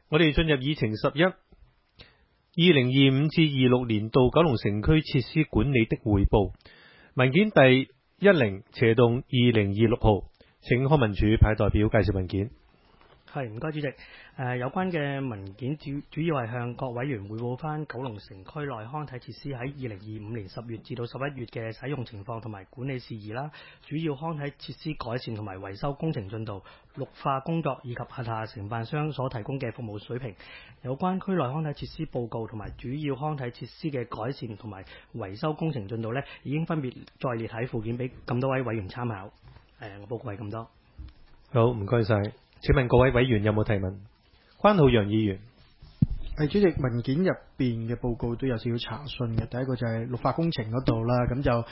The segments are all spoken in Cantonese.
我哋進入議程11 2025至26年度九龍城區設施管理的匯報文件第10/2026號，請康文署派代表介紹文件。 係，唔該主席。有關嘅文件主要係向各委員匯報翻九龍城區內康體設施喺2025年10月至到11月嘅使用情況同埋管理事宜啦，主要康體設施改善同埋維修工程進度、綠化工作以及轄下承辦商所提供嘅服務水平。有關區內康體設施報告同埋主要康體設施嘅改善同埋維修工程進度呢，已經分別再列喺附件俾咁多位委員參考。我報告係咁多。 好，唔該晒。請問各位委員有冇提問？關浩洋議員。 主席，文件入邊嘅報告都有少少查詢嘅。第一個就係綠化工程嗰度啦，咁就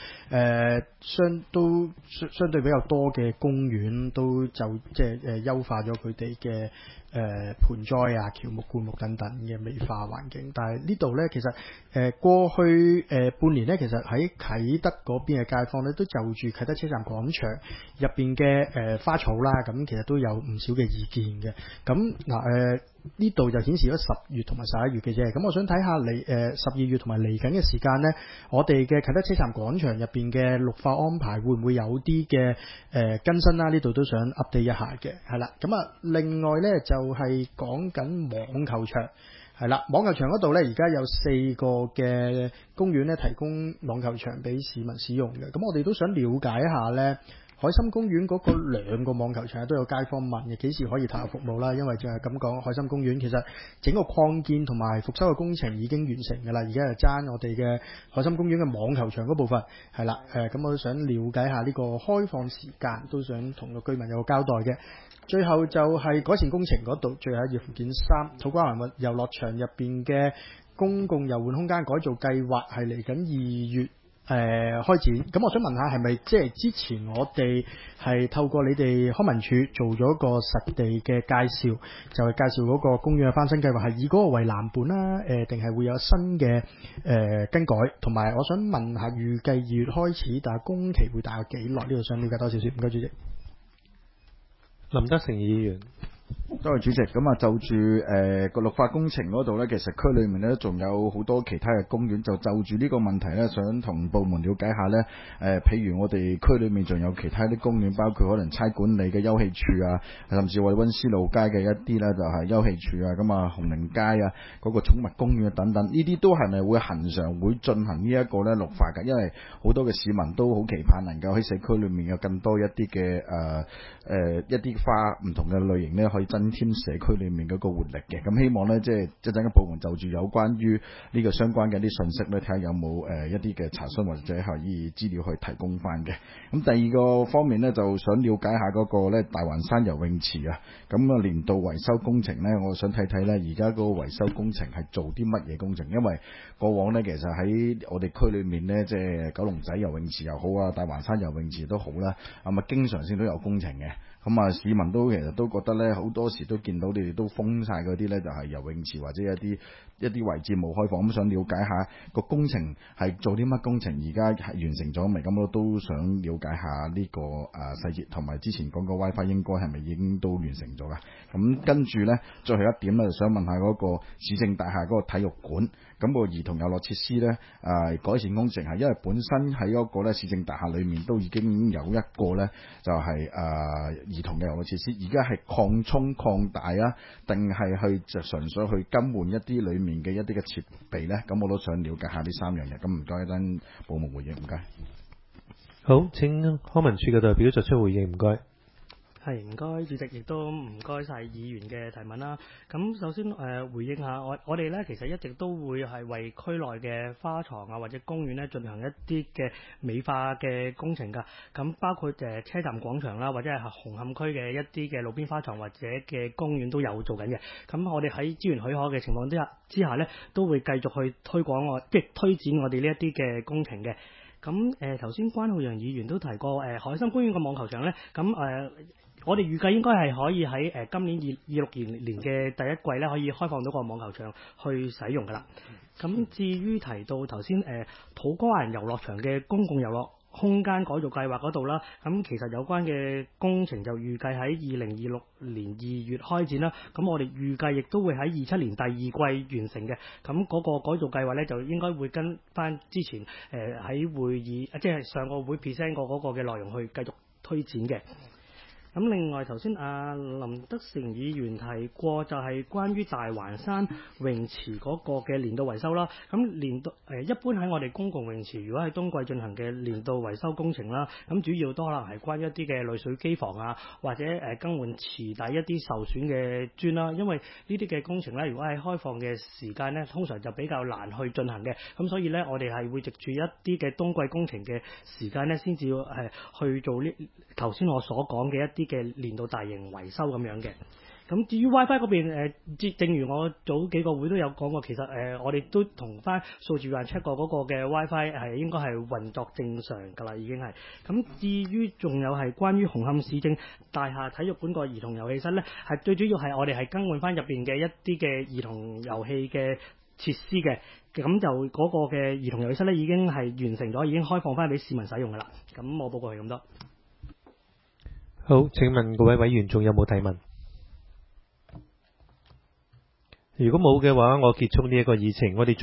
相對比較多嘅公園都就即係優化咗佢哋嘅盆栽啊、喬木、灌木等等嘅美化環境。但係呢度呢，其實過去半年呢，其實喺啟德嗰邊嘅街坊呢，都就住啟德車站廣場入邊嘅花草啦，咁其實都有唔少嘅意見嘅。咁嗱呢度就顯示咗10月同埋11月嘅啫。咁我想睇下嚟12月同埋嚟緊嘅時間呢，我哋嘅啟德車站廣場入邊嘅綠化安排會唔會有啲嘅更新啦？呢度都想 update 一下嘅，係啦。咁啊，另外呢，就係講緊網球場，係啦，網球場嗰度呢，而家有4個嘅公園呢提供網球場俾市民使用嘅。咁我哋都想了解一下呢。海心公園嗰個2個網球場都有街坊問嘅，幾時可以投入服務啦？因為就係咁講，海心公園其實整個擴建同埋復修嘅工程已經完成㗎啦，而家就爭我哋嘅海心公園嘅網球場嗰部分係啦。咁我都想了解下呢個開放時間，都想同個居民有個交代嘅。最後就係改善工程嗰度，最後一頁附件3，土瓜灣遊樂場入邊嘅公共遊玩空間改造計劃係嚟緊2月開展。咁我想問下，係咪即係之前我哋係透過你哋康文署做咗個實地嘅介紹，就係介紹嗰個公園嘅翻新計劃係以嗰個為藍本啦，定係會有新嘅更改？同埋我想問下，預計2月開始，但係工期會大約幾耐？呢度想了解多少少。唔該主席。 林德成議員。 多謝主席。咁啊，就住個綠化工程嗰度呢，其實區裏面呢仲有好多其他嘅公園，就住呢個問題呢，想同部門了解下呢。譬如我哋區裏面仲有其他啲公園，包括可能差管理嘅休憩處啊，甚至我哋溫思路街嘅一啲呢，就係休憩處啊，咁啊紅菱街啊嗰個寵物公園等等，呢啲都係咪會恆常會進行呢一個呢綠化㗎？因為好多嘅市民都好期盼能夠喺社區裏面有更多一啲嘅一啲花唔同嘅類型呢，可以增添社區裏面嗰個活力嘅。咁希望呢，即係一陣間部門就住有關於呢個相關嘅啲信息呢，睇下有冇一啲嘅查詢或者係以資料去提供翻嘅。咁第二個方面呢，就想了解下嗰個呢大環山游泳池啊。咁啊年度維修工程呢，我想睇睇呢而家嗰個維修工程係做啲乜嘢工程？因為過往呢，其實喺我哋區裏面呢，即係九龍仔游泳池又好啊，大環山游泳池都好啦，咁啊經常性都有工程嘅。咁啊，市民都其實都覺得咧，好多時都見到你哋都封晒嗰啲咧，就係游泳池或者一啲位置冇開放。咁想了解下個工程係做啲乜工程，而家係完成咗未？咁我都想了解下呢個細節，同埋之前講個 WiFi 應該係咪已經都完成咗㗎？咁跟住咧，最後一點咧，就想問下嗰個市政大廈嗰個體育館。咁個兒童遊樂設施咧，改善工程係因為本身喺嗰個咧市政大廈裏面都已經有一個咧，就係兒童嘅遊樂設施，而家係擴充擴大啊，定係去就純粹去更換一啲裡面嘅一啲嘅設備咧？咁我都想了解下呢3樣嘢。咁唔該，等部門回應，唔該。 好，請康文署嘅代表作出回應，唔該。 係，唔該主席，亦都唔該晒議員嘅提問啦。咁首先回應下我哋咧，其實一直都會係為區內嘅花床啊或者公園咧進行一啲嘅美化嘅工程㗎。咁包括車站廣場啦，或者係紅磡區嘅一啲嘅路邊花床或者嘅公園都有做緊嘅。咁我哋喺資源許可嘅情況之下咧，都會繼續去推展我哋呢一啲嘅工程嘅。咁頭先關浩洋議員都提過海心公園個網球場咧，咁我哋預計應該係可以喺今年26年嘅第一季咧，可以開放到個網球場去使用㗎啦。咁至於提到頭先土瓜灣遊樂場嘅公共遊樂空間改造計劃嗰度啦，咁其實有關嘅工程就預計喺2026年2月開展啦。咁我哋預計亦都會喺27年第二季完成嘅。咁嗰個改造計劃呢，就應該會跟翻之前喺會議，即係上個會 present 過嗰個嘅內容去繼續推展嘅。咁另外頭先阿林德成議員提過，就係關於大環山泳池嗰個嘅年度維修啦。咁年度一般喺我哋公共泳池，如果喺冬季進行嘅年度維修工程啦，咁主要都可能係關於一啲嘅濾水機房啊，或者更換池底一啲受損嘅磚啦。因為呢啲嘅工程咧，如果喺開放嘅時間咧，通常就比較難去進行嘅。咁所以咧，我哋係會藉住一啲嘅冬季工程嘅時間咧，先至去做呢頭先我所講嘅一啲嘅年度大型維修咁樣嘅。咁至於 WiFi 嗰邊，正如我早幾個會都有講過，其實我哋都同翻數字環 check 過嗰個嘅 WiFi 係應該係運作正常㗎啦，已經係。咁至於仲有係關於紅磡市政大廈體育館個兒童遊戲室咧，係最主要係我哋係更換翻入邊嘅一啲嘅兒童遊戲嘅設施嘅。咁就嗰個嘅兒童遊戲室咧已經係完成咗，已經開放翻俾市民使用㗎啦。咁我報告係咁多。 好，請問各位委員仲有冇提問？如果冇嘅話，我結束呢一個議程。我哋